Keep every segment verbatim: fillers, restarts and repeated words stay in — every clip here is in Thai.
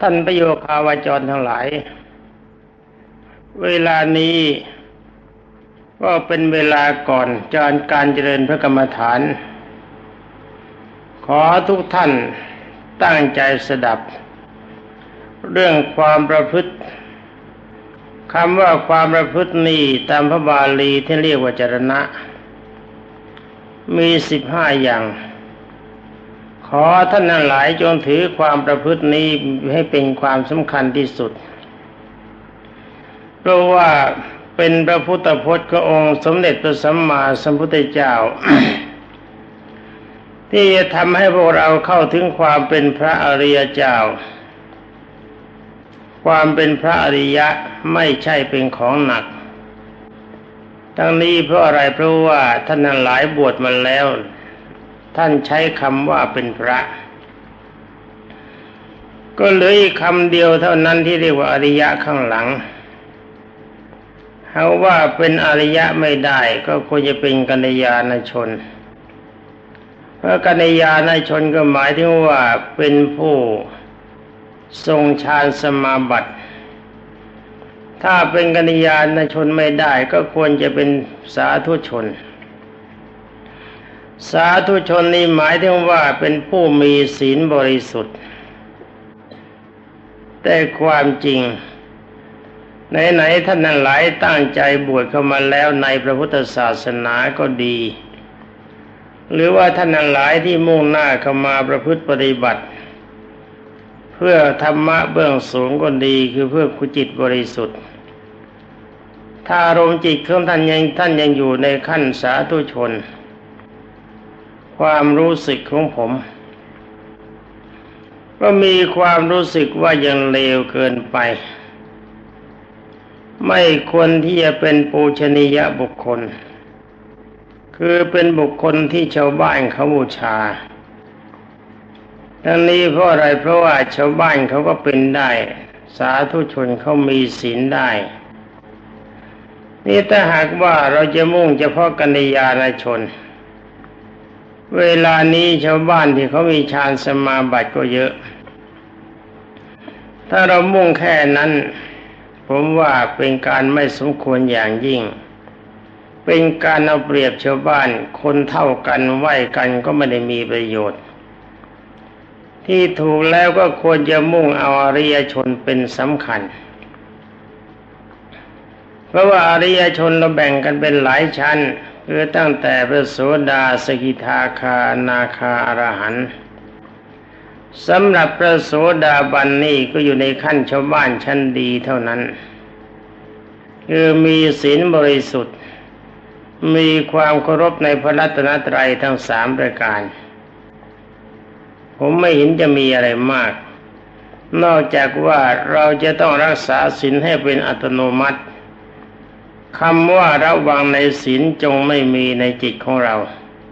ท่านประโยคาวาจรทั้งหลายเวลานี้ก็เป็นเวลาก่อนจารการเจริญพระกรรมฐานขอทุกท่านตั้งใจสดับเรื่องความประพฤติคำว่าความประพฤตินี้ตามพระบาลีที่เรียกว่าจรณะมีสิบห้าอย่างขอท่านทั้งหลายจงถือความประพฤตินี้ให้เป็นความสำคัญที่สุดเพราะว่าเป็นพระพุทธพจน์ขององค์สมเด็จพระสัมมาสัมพุทธเจ้า ที่จะทำให้พวกเราเข้าถึงความเป็นพระอริยเจ้าความเป็นพระอริยะไม่ใช่เป็นของหนักทั้งนี้เพราะอะไรเพราะว่าท่านทั้งหลายบวชมาแล้วท่านใช้คำว่าเป็นพระก็เหลืออีกคำเดียวเท่านั้นที่เรียกว่าอริยะข้างหลังเอาว่าเป็นอริยะไม่ได้ก็ควรจะเป็นกัลยาณชนเพราะกัลยาณชนก็หมายถึงว่าเป็นผู้ทรงฌานสมาบัติถ้าเป็นกัลยาณชนไม่ได้ก็ควรจะเป็นสาธุชนสาธุชนนี่หมายถึงว่าเป็นผู้มีศีลบริสุทธิ์แต่ความจริงไหนๆท่านทั้งหลายตั้งใจบวชเข้ามาแล้วในพระพุทธศาสนาก็ดีหรือว่าท่านทั้งหลายที่มุ่งหน้าเข้ามาประพฤติปฏิบัติเพื่อธรรมะเบื้องสูงก็ดีคือเพื่อกุจิตบริสุทธิ์ถ้าอารมณ์จิตของท่านยังท่านยังอยู่ในขั้นสาธุชนความรู้สึกของผมก็มีความรู้สึกว่ายังเลวเกินไปไม่ควรที่จะเป็นปูชนียบุคคลคือเป็นบุคคลที่ชาวบ้านเขาบูชาทั้งนี้เพราะอะไรเพราะว่าชาวบ้านเขาก็เป็นได้สาธุชนเขามีศีลได้นี่ถ้าหากว่าเราจะมุ่งเฉพาะกัลยาณชนเวลานี้ชาวบ้านที่เขามีฌานสมาบัติก็เยอะถ้าเรามุ่งแค่นั้นผมว่าเป็นการไม่สมควรอย่างยิ่งเป็นการเอาเปรียบชาวบ้านคนเท่ากันไหว้กันก็ไม่ได้มีประโยชน์ที่ถูกแล้วก็ควรจะมุ่งเอาอริยชนเป็นสำคัญเพราะว่าอริยชนเราแบ่งกันเป็นหลายชั้นคือตั้งแต่พระโสดาสกิทาคาอนาคาอรหันต์สำหรับพระโสดาบันนี่ก็อยู่ในขั้นชาวบ้านชั้นดีเท่านั้นคือมีศีลบริสุทธิ์มีความเคารพในพระรัตนตรัยทั้งสามประการผมไม่เห็นจะมีอะไรมากนอกจากว่าเราจะต้องรักษาศีลให้เป็นอัตโนมัติคำว่าระวังในศีลจงไม่มีในจิตของเรา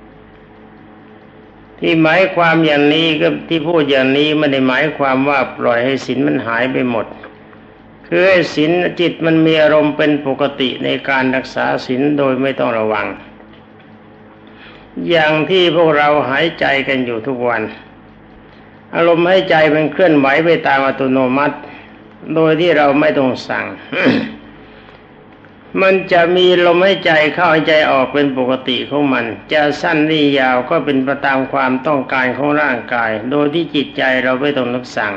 ที่หมายความอย่างนี้ก็ที่พูดอย่างนี้ไม่ได้หมายความว่าปล่อยให้ศีลมันหายไปหมดคือให้ศีลจิตมันมีอารมณ์เป็นปกติในการรักษาศีลโดยไม่ต้องระวังอย่างที่พวกเราหายใจกันอยู่ทุกวันอารมณ์หายใจมันเคลื่อนไหวไปตามอัตโนมัติโดยที่เราไม่ต้องสั่ง มันจะมีลมหายใจเข้าหายใจออกเป็นปกติของมันจะสั้นหรือยาวก็เป็นไปตามความต้องการของร่างกายโดยที่จิตใจเราไม่ต้องนึกสั่ง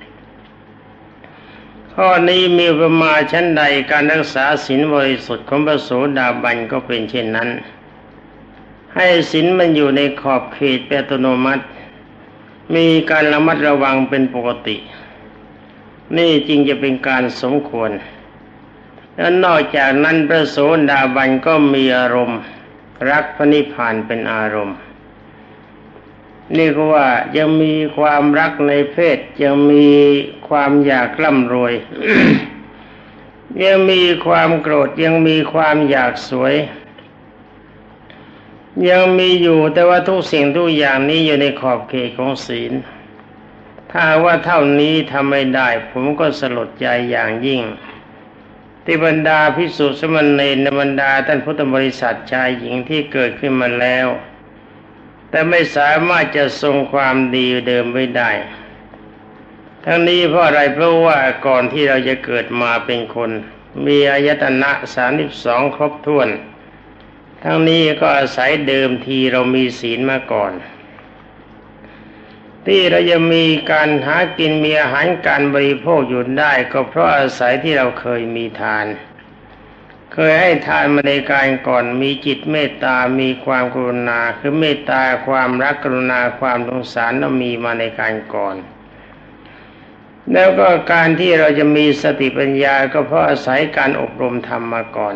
ข้อนี้มีประมาณชั้นใดการรักษาศีลบริสุทธิ์ของพระโสดาบันก็เป็นเช่นนั้นให้ศีลมันอยู่ในขอบเขตเป็นอัตโนมัติมีการระมัดระวังเป็นปกตินี่จริงจะเป็นการสมควรและนอกจากนั้นพระโสดาบันก็มีอารมณ์รักพระนิพพานเป็นอารมณ์นี่ก็ว่ายังมีความรักในเพศยังมีความอยากร่ำรวย ยังมีความโกรธยังมีความอยากสวยยังมีอยู่แต่ว่าทุกสิ่งทุกอย่างนี้อยู่ในขอบเขตของศีลถ้าว่าเท่านี้ทำไม่ได้ผมก็สลดใจอย่างยิ่งที่บรรดาภิกษุสมณเณรบรรดาท่านพุทธบริษัทชายหญิงที่เกิดขึ้นมาแล้วแต่ไม่สามารถจะทรงความดีเดิมไว้ได้ทั้งนี้เพราะอะไรเพราะว่าก่อนที่เราจะเกิดมาเป็นคนมีอายตนะสามสิบสองครบถ้วนทั้งนี้ก็อาศัยเดิมทีเรามีศีลมาก่อนที่เราจะมีการหากินมีอาหารการบริโภคอยู่ได้ก็เพราะอาศัยที่เราเคยมีทานเคยให้ทานมาในการก่อนมีจิตเมตตามีความกรุณาคือเมตตาความรักกรุณาความสงสารเรามีมาในการก่อนแล้วก็การที่เราจะมีสติปัญญาก็เพราะอาศัยการอบรมธรรมมาก่อน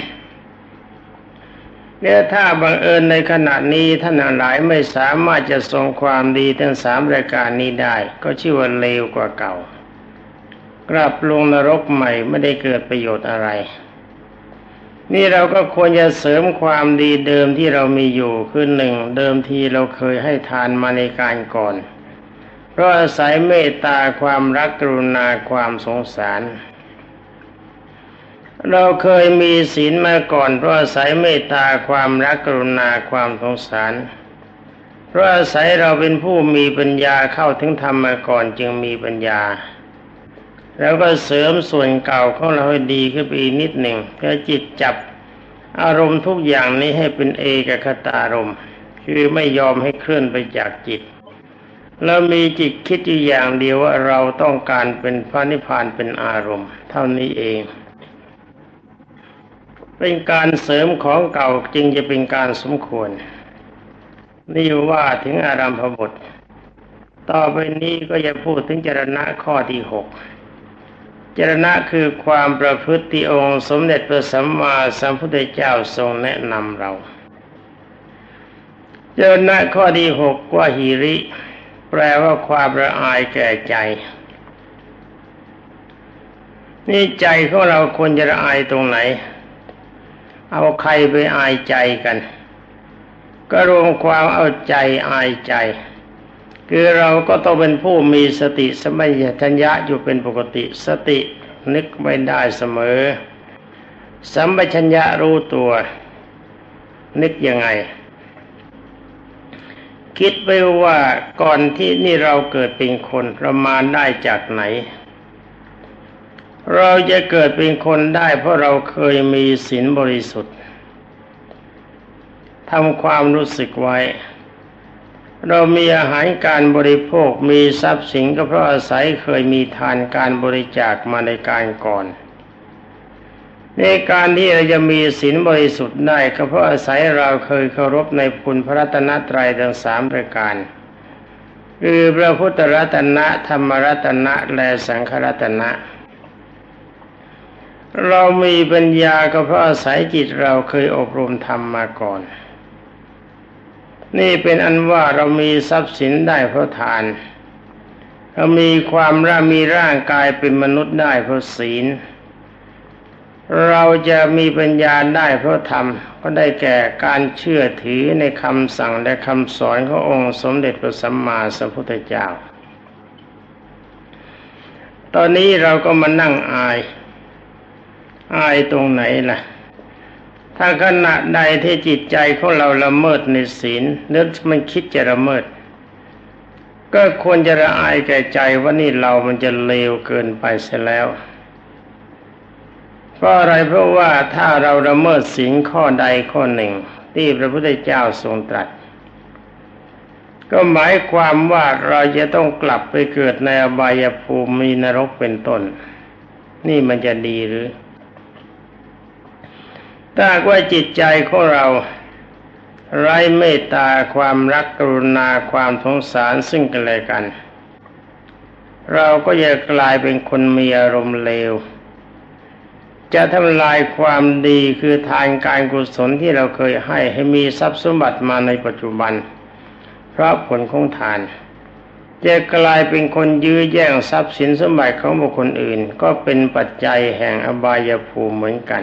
เนี่ยถ้าบังเอิญในขณะนี้ท่านหลายไม่สามารถจะทรงความดีทั้งสามรายการนี้ได้ก็ชื่อว่าเลวกว่าเก่ากลับลงนรกใหม่ไม่ได้เกิดประโยชน์อะไรนี่เราก็ควรจะเสริมความดีเดิมที่เรามีอยู่คือหนึ่งเดิมทีเราเคยให้ทานมาในการก่อนเพราะอาศัยเมตตาความรักกรุณาความสงสารเราเคยมีศีลมาก่อนเพราะอาศัยเมตตาความรักกรุณาความสงสารเพราะอาศัยเราเป็นผู้มีปัญญาเข้าถึงธรรมมาก่อนจึงมีปัญญาแล้วก็เสริมส่วนเก่าของเราให้ดีขึ้นไปอีกนิดหนึ่งเพื่อจิตจับอารมณ์ทุกอย่างนี้ให้เป็นเอกคตารมณ์คือไม่ยอมให้เคลื่อนไปจากจิตแล้วมีจิตคิดอยู่อย่างเดียวว่าเราต้องการเป็นพระนิพพานเป็นอารมณ์เท่านี้เองเป็นการเสริมของเก่าจึงจะเป็นการสมควรนี่ว่าถึงอารัมภบทต่อไปนี้ก็จะพูดถึงจรณะข้อที่หกจรณะคือความประพฤติที่องค์สมเด็จพระสัมมาสัมพุทธเจ้าทรงแนะนำเราจรณะข้อที่หกว่าหิริแปลว่าความละอายแก่ใจนี่ใจของเราควรจะละอายตรงไหนเอาใครไปอายใจกันก็รวมความเอาใจอายใจคือเราก็ต้องเป็นผู้มีสติสัมปชัญญะอยู่เป็นปกติสตินึกไม่ได้เสมอสัมปชัญญะรู้ตัวนึกยังไงคิดไปว่าก่อนที่นี่เราเกิดเป็นคนเรามาได้จากไหนเราจะเกิดเป็นคนได้เพราะเราเคยมีศีลบริสุทธิ์ทำความรู้สึกไว้เรามีอาหารการบริโภคมีทรัพย์สินก็เพราะอาศัยเคยมีทานการบริจาคมาในการก่อนในการที่เราจะมีศีลบริสุทธิ์ได้ก็เพราะอาศัยเราเคยเคารพในคุณพระรัตนตรัยทั้งสามประการคือพระพุทธรัตนะธรรมรัตนะและสังฆรัตนะเรามีปัญญาก็เพราะอาศัยจิตเราเคยอบรมธรรมมาก่อนนี่เป็นอันว่าเรามีทรัพย์สินได้เพราะทานเรามีความร่ามีร่างกายเป็นมนุษย์ได้เพราะศีลเราจะมีปัญญาได้เพราะธรรมก็ได้แก่การเชื่อถือในคำสั่งและคำสอนขององค์สมเด็จพระสัมมาสัมพุทธเจ้าตอนนี้เราก็มานั่งอายอายตรงไหนล่ะถ้าขณะใดที่จิตใจของเราละเมิดในศีลนึกมันคิดจะละเมิดก็ควรจะละอายแก่ใจว่านี่เรามันจะเลวเกินไปเสียแล้วเพราะอะไรเพราะว่าถ้าเราละเมิดศีลข้อใดข้อหนึ่งที่พระพุทธเจ้าทรงตรัสก็หมายความว่าเราจะต้องกลับไปเกิดในอบายภูมิมีนรกเป็นต้นนี่มันจะดีหรือถ้าว่าจิตใจของเราไร้เมตตาความรักกรุณาความสงสารซึ่งกันและกันเราก็จะกลายเป็นคนมีอารมณ์เลวจะทำลายความดีคือทานการกุศลที่เราเคยให้ให้มีทรัพย์สมบัติมาในปัจจุบันเพราะผลของทานจะกลายเป็นคนยื้อแย่งทรัพย์สินสมบัติของบุคคลอื่นก็เป็นปัจจัยแห่งอบายภูมิเหมือนกัน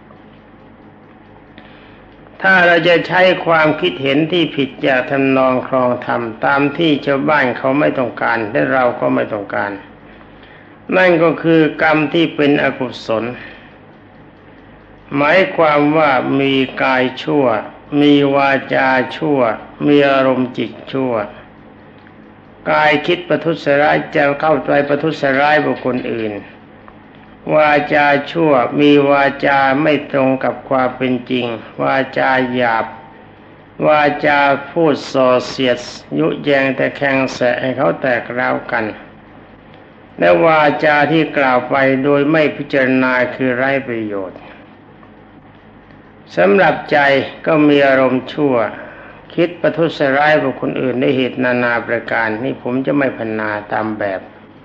ถ้าเราจะใช้ความคิดเห็นที่ผิดจากทำนองครองธรรมตามที่ชาวบ้านเขาไม่ต้องการและเราก็ไม่ต้องการนั่นก็คือกรรมที่เป็นอกุศลหมายความว่ามีกายชั่วมีวาจาชั่วมีอารมณ์จิตชั่วกายคิดประทุษร้ายจะเข้าใจประทุษร้ายบุคคลอื่นวาจาชั่วมีวาจาไม่ตรงกับความเป็นจริงวาจาหยาบวาจาพูดส่อเสียดยุแยงแต่แข่งแสให้เขาแตกร้าวกันและวาจาที่กล่าวไปโดยไม่พิจารณาคือไร้ประโยชน์สำหรับใจก็มีอารมณ์ชั่วคิดประทุษร้ายบุคคลอื่นด้วยเหตุนานาประการนี่ผมจะไม่พรรณนาตามแบบ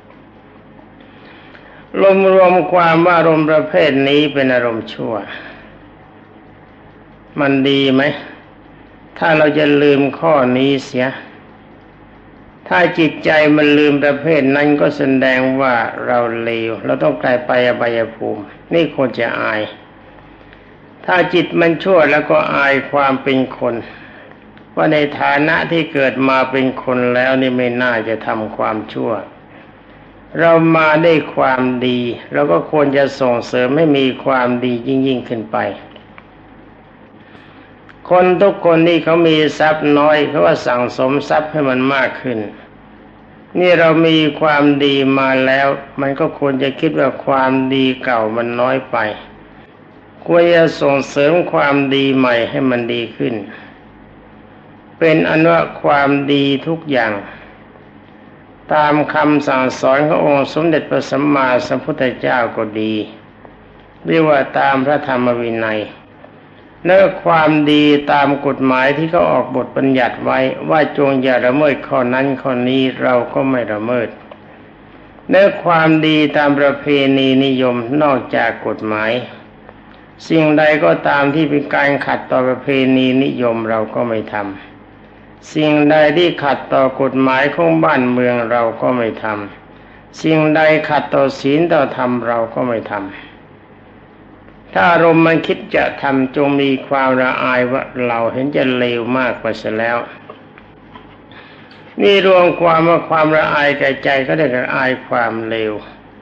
รวมรวมความว่าอารมณ์ประเภทนี้เป็นอารมณ์ชั่วมันดีไหมถ้าเราจะลืมข้อนี้เสียถ้าจิตใจมันลืมประเภทนั้นก็แสดงว่าเราเลวเราต้องกลายไปอบายภูมินี่ควรจะอายถ้าจิตมันชั่วแล้วก็อายความเป็นคนว่าในฐานะที่เกิดมาเป็นคนแล้วนี่ไม่น่าจะทำความชั่วเรามาได้ความดีเราก็ควรจะส่งเสริมให้มีความดียิ่งยิ่งขึ้นไปคนทุกคนนี่เขามีทรัพย์น้อยเขาว่าสั่งสมทรัพย์ให้มันมากขึ้นนี่เรามีความดีมาแล้วมันก็ควรจะคิดว่าความดีเก่ามันน้อยไปควรจะส่งเสริมความดีใหม่ให้มันดีขึ้นเป็นอันว่าความดีทุกอย่างตามคำสั่งสอนขององค์สมเด็จพระสัมมาสัมพุทธเจ้าก็ดีเรียกว่าตามพระธรรมวินัยและความดีตามกฎหมายที่เขาออกบทบัญญัติไว้ว่าจงอย่าละเมิดข้อนั้นข้อนี้เราก็ไม่ละเมิดและความดีตามประเพณีนิยมนอกจากกฎหมายสิ่งใดก็ตามที่เป็นการขัดต่อประเพณีนิยมเราก็ไม่ทำสิ่งใดที่ขัดต่อกฎหมายของบ้านเมืองเราก็ไม่ทำสิ่งใดขัดต่อศีลต่อธรรมเราก็ไม่ทำถ้าอารมณ์มันคิดจะทำจงมีความละอายว่าเราเห็นจะเลวมากกว่าเสียแล้วนี่รวมความว่าความละอายแก่ใจก็ได้กับอายความเลว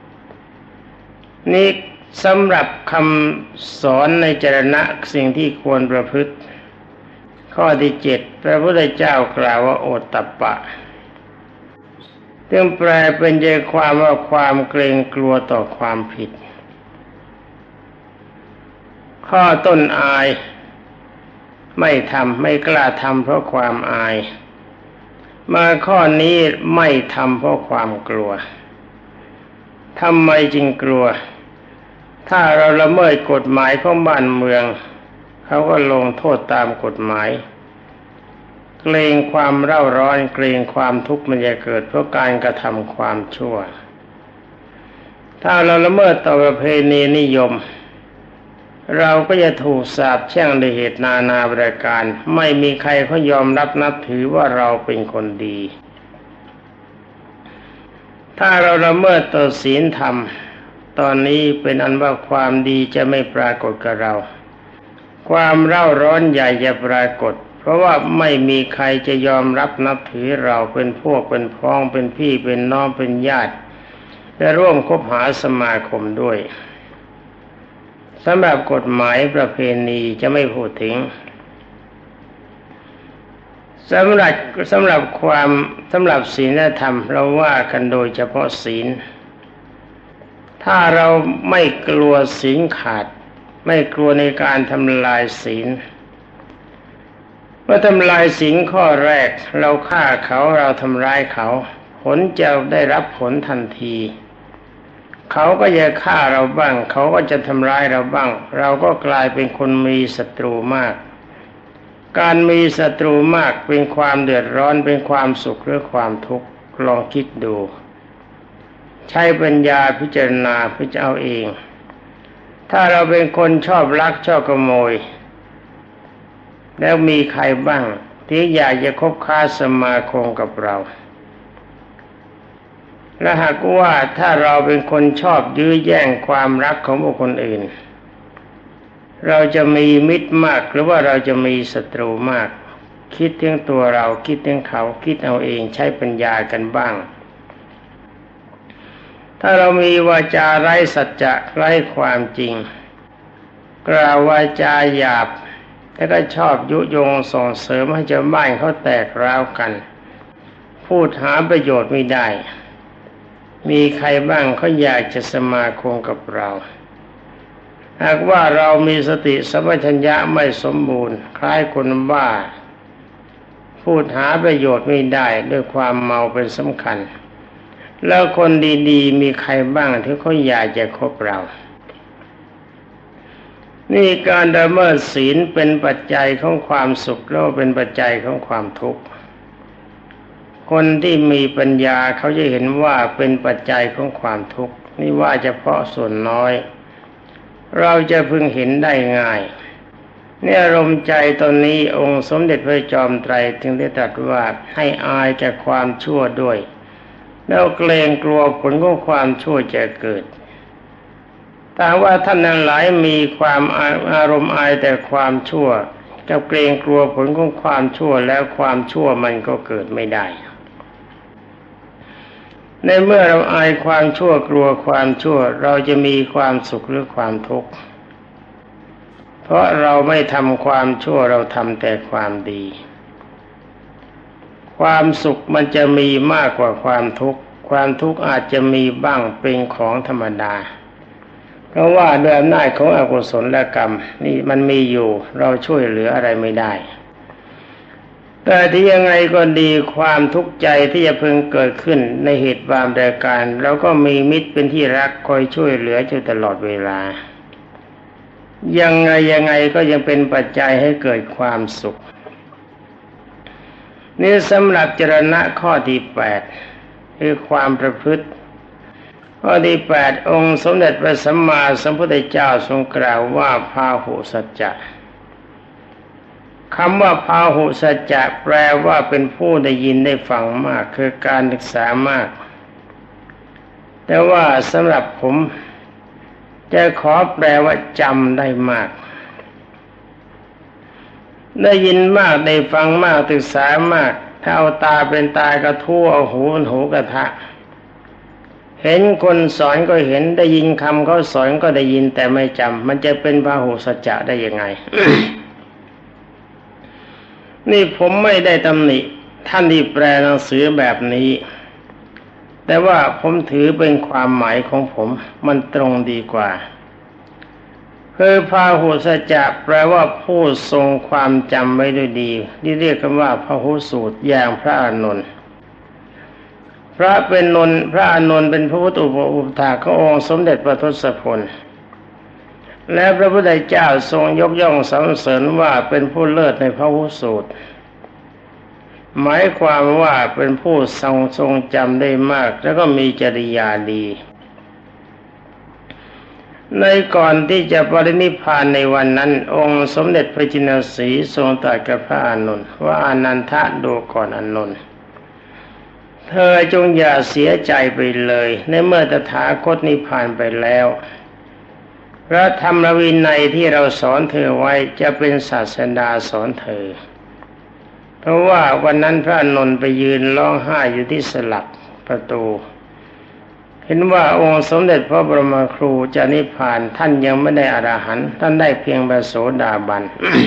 นี่สำหรับคำสอนในจรณะสิ่งที่ควรประพฤติข้อที่เจ็ดพระพุทธเจ้ากล่าวว่าโอตตัปปะซึ่งแปลเป็นใจความว่าความเกรงกลัวต่อความผิดข้อต้นอายไม่ทำไม่กล้าทำเพราะความอายมาข้อนี้ไม่ทำเพราะความกลัวทำไมจึงกลัวถ้าเราละเมิดกฎหมายของบ้านเมืองเขาก็ลงโทษตามกฎหมายเกรงความเร่าร้อนเกรงความทุกข์มันจะเกิดเพราะการกระทำความชั่วถ้าเราละเมิดต่อประเพณีนิยมเราก็จะถูกสาปแช่งด้วยเหตุนานาประการไม่มีใครเขายอมรับนับถือว่าเราเป็นคนดีถ้าเราละเมิดต่อศีลธรรมตอนนี้เป็นอันว่าความดีจะไม่ปรากฏกับเราความเร่าร้อนใหญ่จะปรากฏเพราะว่าไม่มีใครจะยอมรับนับถือเราเป็นพวกเป็นพ้องเป็นพี่เป็นน้องเป็นญาติและร่วมคบหาสมาคมด้วยสำหรับกฎหมายประเพณีจะไม่พูดถึงสำหรับสำหรับความสำหรับศีลธรรมเราว่ากันโดยเฉพาะศีลถ้าเราไม่กลัวศีลขาดไม่กลัวในการทำลายศีลเมื่อทำลายศีลข้อแรกเราฆ่าเขาเราทำร้ายเขาผลจะได้รับผลทันทีเขาก็จะฆ่าเราบ้างเขาก็จะทำร้ายเราบ้างเราก็กลายเป็นคนมีศัตรูมากการมีศัตรูมากเป็นความเดือดร้อนเป็นความสุขหรือความทุกข์ลองคิดดูใช้ปัญญาพิจารณาพิจารณาเอาเองถ้าเราเป็นคนชอบลักชอบขโมยแล้วมีใครบ้างที่อยากจะคบค้าสมาคมกับเราและหากว่าถ้าเราเป็นคนชอบยื้อแย่งความรักของบุคคลอื่นเราจะมีมิตรมากหรือว่าเราจะมีศัตรูมากคิดถึงตัวเราคิดถึงเขาคิดเอาเองใช้ปัญญากันบ้างถ้าเรามีวาจาไร้สัจจะไร้ความจริงกล่าววาจาหยาบแล้วก็ชอบยุยงส่งเสริมให้ชาวบ้านเขาแตกร้าวกันพูดหาประโยชน์ไม่ได้มีใครบ้างเขาอยากจะสมาคมกับเราหากว่าเรามีสติสัมปชัญญะไม่สมบูรณ์คล้ายคนบ้าพูดหาประโยชน์ไม่ได้ด้วยความเมาเป็นสำคัญแล้วคนดีๆมีใครบ้างที่เขาอยากจะคบเรานี่การละเมิดศีลเป็นปัจจัยของความสุขแล้วเป็นปัจจัยของความทุกข์คนที่มีปัญญาเขาจะเห็นว่าเป็นปัจจัยของความทุกข์นี่ว่าเฉพาะส่วนน้อยเราจะพึงเห็นได้ง่ายในอารมณ์ใจตอนนี้องค์สมเด็จพระจอมไตรจึงได้ตรัสว่าให้อายจากความชั่วด้วยแล้วเกรงกลัวผลของความชั่วจะเกิดแต่ว่าท่านนั้นหลายมีความอารมณ์อายแต่ความชั่วกับเกรงกลัวผลของความชั่วแล้วความชั่วมันก็เกิดไม่ได้ในเมื่อเราอายความชั่วกลัวความชั่วเราจะมีความสุขหรือความทุกข์เพราะเราไม่ทำความชั่วเราทำแต่ความดีความสุขมันจะมีมากกว่าความทุกข์ความทุกข์อาจจะมีบ้างเป็นของธรรมดาเพราะว่าด้วยอำนาจของอกุศลกรรมนี่มันมีอยู่เราช่วยเหลืออะไรไม่ได้แต่ที่ยังไงก็ดีความทุกข์ใจที่จะพึงเกิดขึ้นในเหตุบางประการเราก็มีมิตรเป็นที่รักคอยช่วยเหลืออยู่ตลอดเวลายังไงยังไงก็ยังเป็นปัจจัยให้เกิดความสุขนี่สำหรับจรณะข้อที่แปดคือความประพฤติข้อที่แปดองค์สมเด็จพระสัมมาสัมพุทธเจ้าทรงกล่าวว่าพาหุสัจจะคำว่าพาหุสัจจะแปลว่าเป็นผู้ได้ยินได้ฟังมากคือการศึกษามากแต่ว่าสำหรับผมจะขอแปลว่าจำได้มากได้ยินมากได้ฟังมากศึกษามากถ้าเอาตาเป็นตากระทู้เอาหูเป็นหูกระทะเห็นคนสอนก็เห็นได้ยินคำเขาสอนก็ได้ยินแต่ไม่จำมันจะเป็นพาหุสัจจะได้ยังไง นี่ผมไม่ได้ตำหนิท่านที่แปลหนังสือแบบนี้แต่ว่าผมถือเป็นความหมายของผมมันตรงดีกว่าคือพาหุสัจจะแปลว่าผู้ทรงความจำไว้ด้วยดีที่เรียกกันว่าพหุสูตรอย่างพระอานนท์พระเป็นนนท์พระอานนท์เป็นพระพุทธอุปถากขององค์สมเด็จพระทศพลและพระพุทธเจ้าทรงยกย่องสรรเสริญว่าเป็นผู้เลิศในพหุสูตรหมายความว่าเป็นผู้ทรงทรงจำได้มากแล้วก็มีจริยาดีในก่อนที่จะปรินิพพานในวันนั้นองค์สมเด็จพระจินสีห์ทรงตรัสกับพระอานนท์ว่าอานันทะดูก่อนอานนท์เธอจงอย่าเสียใจไปเลยในเมื่อตถาคตนิพพานไปแล้วพระธรรมวินัยที่เราสอนเธอไว้จะเป็นศาสดาสอนเธอเพราะว่าวันนั้นพระอานนท์ไปยืนร้องไห้อยู่ที่สลักประตูเห็นว่าองค์สมเด็จพระบรมครูจะนิพพานท่านยังไม่ได้อรหันต์ท่านได้เพียงพระโสดาบัน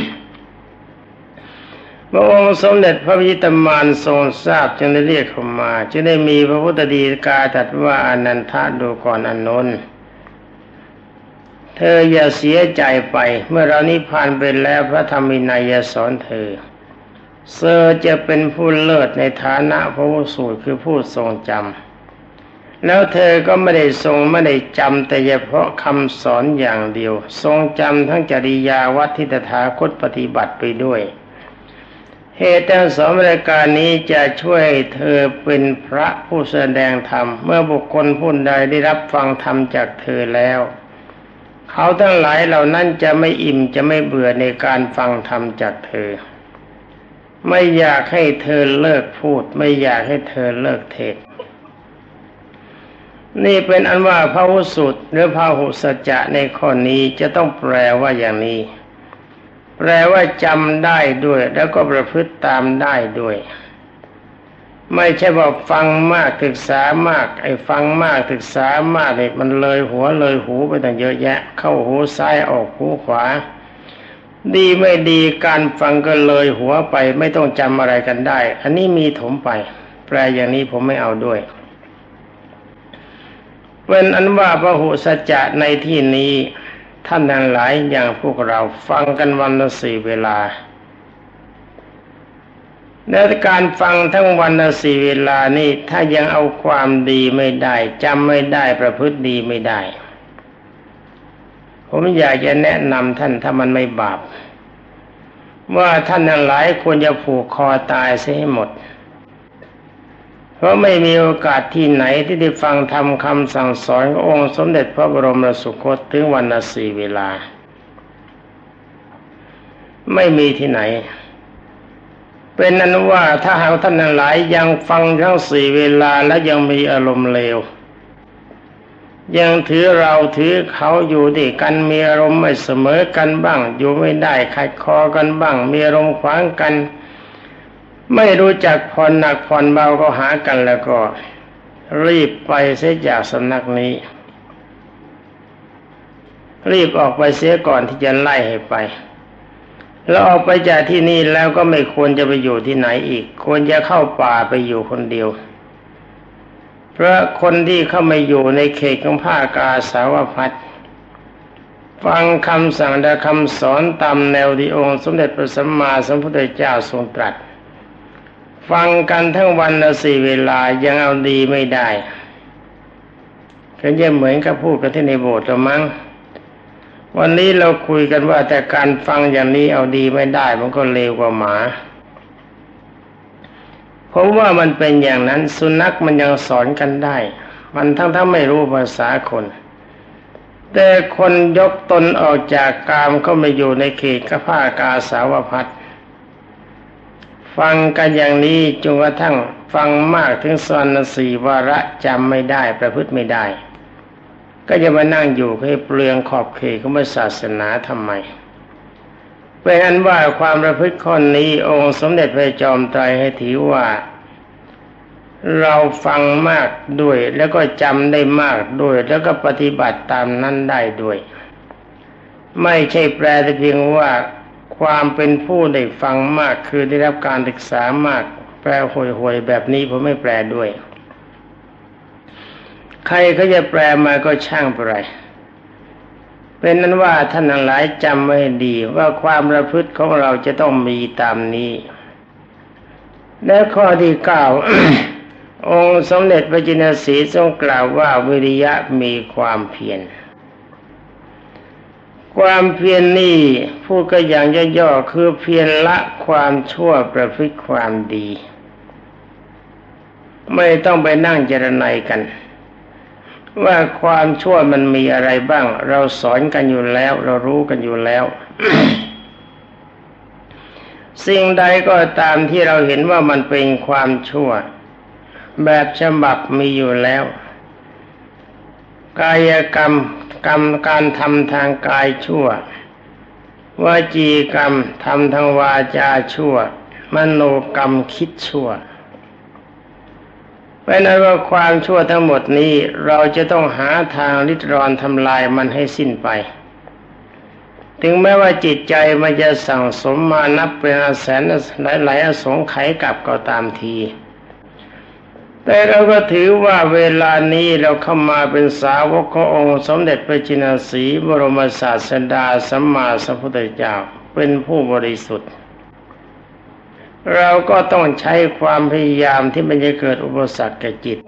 เมื่อองค์สมเด็จพระวิชิตมารทรงทราบจึงได้เรียกเข้ามาจึงได้มีพระพุทธดีกาตรัสว่าอนันทะดูก่อนอานนท์เธออย่าเสียใจไปเมื่อเรานิพพานไปแล้วพระธรรมวินัยจะสอนเธอเธอจะเป็นผู้เลิศในฐานะพระผู้สูตรคือผู้ทรงจำแล้วเธอก็ไม่ได้ทรงไม่ได้จำแต่เฉพาะคำสอนอย่างเดียวทรงจำทั้งจริยาวัดที่ตถาคตปฏิบัติไปด้วยเหตุทั้งสองรายการนี้จะช่วยเธอเป็นพระผู้แสดงธรรมเมื่อบุคคลผู้ใดได้รับฟังธรรมจากเธอแล้วเขาทั้งหลายเหล่านั้นจะไม่อิ่มจะไม่เบื่อในการฟังธรรมจากเธอไม่อยากให้เธอเลิกพูดไม่อยากให้เธอเลิกเทศน์นี่เป็นอันว่าพหุสูตรหรือพหุสัจจะในข้อนี้จะต้องแปลว่าอย่างนี้แปลว่าจำได้ด้วยแล้วก็ประพฤติตามได้ด้วยไม่ใช่ว่าฟังมากศึกษามากไอ้ฟังมากศึกษามากเนี่ยมันเลยหัวเลยหูไปตั้งเยอะแยะเข้าหูซ้ายออกหูขวาดีไม่ดีการฟังก็เลยหัวไปไม่ต้องจำอะไรกันได้อันนี้มีถมไปแปลอย่างนี้ผมไม่เอาด้วยเป็นอันว่าพหุสัจจะในที่นี้ท่านทั้งหลายอย่างพวกเราฟังกันวันละสี่เวลาในการฟังทั้งวันละสี่เวลานี่ถ้ายังเอาความดีไม่ได้จำไม่ได้ประพฤติดีไม่ได้ผมอยากจะแนะนำท่านถ้ามันไม่บาปว่าท่านทั้งหลายควรจะผูกคอตายเสียให้หมดเพราะไม่มีโอกาสที่ไหนที่ได้ฟังธรรมคำสั่งสอนขององค์สมเด็จพระบรมสุคตถึงวันละสี่เวลาไม่มีที่ไหนเป็นนั้นว่าถ้าหากท่านทั้งหลายยังฟังทั้งสี่เวลาและยังมีอารมณ์เลวยังถือเราถือเขาอยู่ด้วยกันมีอารมณ์ไม่เสมอกันบ้างอยู่ไม่ได้ขัดคอกันบ้างมีอารมณ์ขวางกันไม่รู้จักผ่อนหนักผ่อนเบาก็หากันแล้วก็รีบไปเสียจากสำนักนี้รีบออกไปเสียก่อนที่จะไล่ให้ไปแล้วออกไปจากที่นี่แล้วก็ไม่ควรจะไปอยู่ที่ไหนอีกควรจะเข้าป่าไปอยู่คนเดียวเพราะคนที่เข้ามาอยู่ในเขตของภาคกาสาวพัสฟังคำสั่งและคำสอนตามแนวที่องค์สมเด็จพระสัมมาสัมพุทธเจ้าทรงตรัสฟังกันทั้งวันละสี่เวลายังเอาดีไม่ได้ก็จะเหมือนกับพูดกันที่ในโบสถ์ละมั้งวันนี้เราคุยกันว่าแต่การฟังอย่างนี้เอาดีไม่ได้มันก็เลวกว่าหมาผมว่ามันเป็นอย่างนั้นสุนัขมันยังสอนกันได้มันทั้งทั้งไม่รู้ภาษาคนแต่คนยกตนออกจากกามเข้ามาอยู่ในเขตกภากาสาวพัสฟังกันอย่างนี้จนกระทั่งฟังมากถึงสวรรค์สี่วาระจำไม่ได้ประพฤติไม่ได้ก็จะมานั่งอยู่ให้เปลืองขอบเขตของศาสนาทำไมเป็นอันว่าความประพฤติข้อนี้องค์สมเด็จพระจอมไตรให้ถือว่าเราฟังมากด้วยแล้วก็จำได้มากด้วยแล้วก็ปฏิบัติตามนั้นได้ด้วยไม่ใช่แปลแต่เพียงว่าความเป็นผู้ได้ฟังมากคือได้รับการศึกษามากแปลห่วยๆแบบนี้ผมไม่แปลด้วยใครเขาจะแปลมาก็ช่างไปไรเป็นนั้นว่าท่านทั้งหลายจำไว้ให้ดีว่าความประพฤติของเราจะต้องมีตามนี้และข้อที่เก้า องค์สมเด็จพระจินสีทรงกล่าวว่าวิริยะมีความเพียรความเพียร น, นี่พูดก็อย่างย่อๆคือเพียรละความชั่วประพฤติความดีไม่ต้องไปนั่งเจรไนกันว่าความชั่วมันมีอะไรบ้างเราสอนกันอยู่แล้วเรารู้กันอยู่แล้ว สิ่งใดก็ตามที่เราเห็นว่ามันเป็นความชั่วแบบฉบับมีอยู่แล้วกายกรรมกรรมการทำทางกายชั่ววจีกรรมทำทางวาจาชั่วมโนกรรมคิดชั่วเป็นอันว่าความชั่วทั้งหมดนี้เราจะต้องหาทางริดรอนทำลายมันให้สิ้นไปถึงแม้ว่าจิตใจมันจะสั่งสมมานับเป็นแสนหลายๆอสงไขยกับก็ตามทีแต่เราก็ถือว่าเวลานี้เราเข้ามาเป็นสาวกขององค์สมเด็จพระจินสีบรมศาสดาสัมมาสัมพุทธเจ้าเป็นผู้บริสุทธิ์เราก็ต้องใช้ความพยายามที่มันจะเกิดอุปสรรคแก่จิต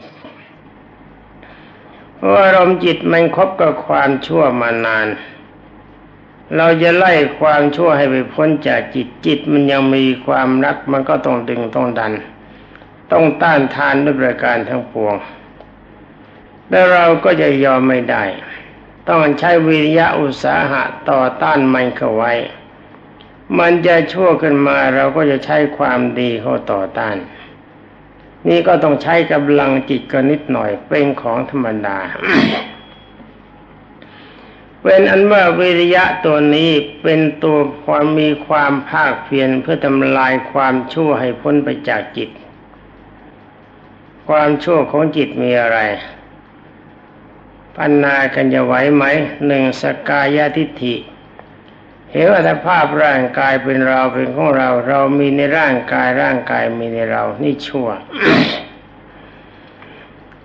เพราะอารมณ์จิตมันคบกับความชั่วมานานเราจะไล่ความชั่วให้ไปพ้นจากจิตจิตมันยังมีความรักมันก็ต้องดึงต้องดันต้องต้านทานด้วยประการทั้งปวงแต่เราก็จะยอมไม่ได้ต้องใช้วิริยะอุตสาหะต่อต้านมันเข้าไว้มันจะชั่วขึ้นมาเราก็จะใช้ความดีเข้าต่อต้านนี่ก็ต้องใช้กำลังจิตก็นิดหน่อยเป็นของธรรมดา เป็นอันว่าวิริยะตัวนี้เป็นตัวความมีความภาคเพียรเพื่อทำลายความชั่วให้พ้นไปจากจิตความชั่วของจิตมีอะไรปัญญากันจะไหวไหมหนึ่งสกายทิฏฐิเห็นอัตภาพร่างกายเป็นเราเป็นของเราเรามีในร่างกายร่างกายมีในเรานี่ชั่ว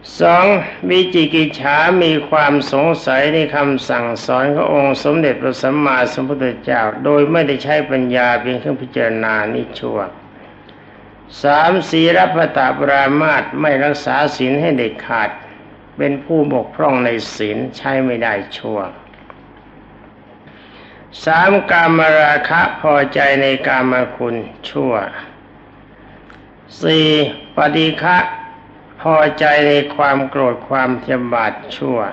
สองวิจิกิจฉามีความสงสัยในคำสั่งสอนขององค์สมเด็จพระสัมมาสัมพุทธเจ้าโดยไม่ได้ใช้ปัญญาเป็นเครื่องพิจารณานิชั่วสามศีลปตปรามาสไม่รักษาศีลให้เด็ดขาดเป็นผู้บกพร่องในศีลใช้ไม่ได้ชั่วสามกามราคะพอใจในกามคุณชั่วสี่ปฏิฆะพอใจในความโกรธความพยาบาทชั่ว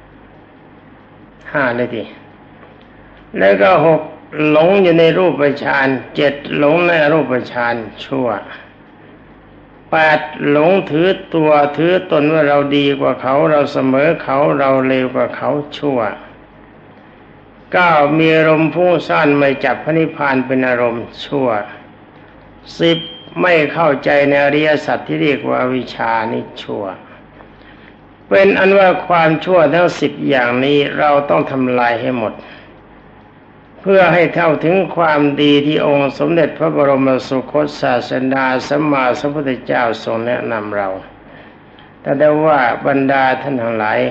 ห้าเลยดิแล้วก็หกหลงอยู่ในรูปฌานเจ็ดหลงในรูปฌานชั่วแปดหลงถือตัวถือตนว่าเราดีกว่าเขาเราเสมอเขาเราเลวกว่าเขาชั่วเก้ามีอารมณ์พุ่งซ่านไม่จับพระนิพพานเป็นอารมณ์ชั่วสิบไม่เข้าใจในอริยสัจที่เรียกว่าวิชานิชั่วเป็นอันว่าความชั่วทั้งสิบอย่างนี้เราต้องทำลายให้หมดเพื่อให้เท่าถึงความดีที่องค์สมเด็จพระบรมสุคตศาสดาสัมมาสัมพุทธเจ้าทรงแนะนำเราแต่ได้ว่าบรรดาท่านทั้งหลาย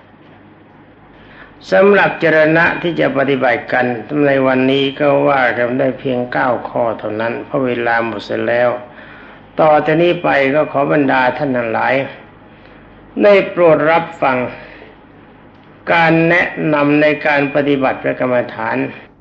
สำหรับจรณะที่จะปฏิบัติกันในวันนี้ก็ว่ากันได้เพียงเก้าข้อเท่านั้นเพราะเวลาหมดเสร็จแล้วต่อจากนี้ไปก็ขอบรรดาท่านทั้งหลายได้โปรดรับฟังการแนะนำในการปฏิบัติพระกรรมฐาน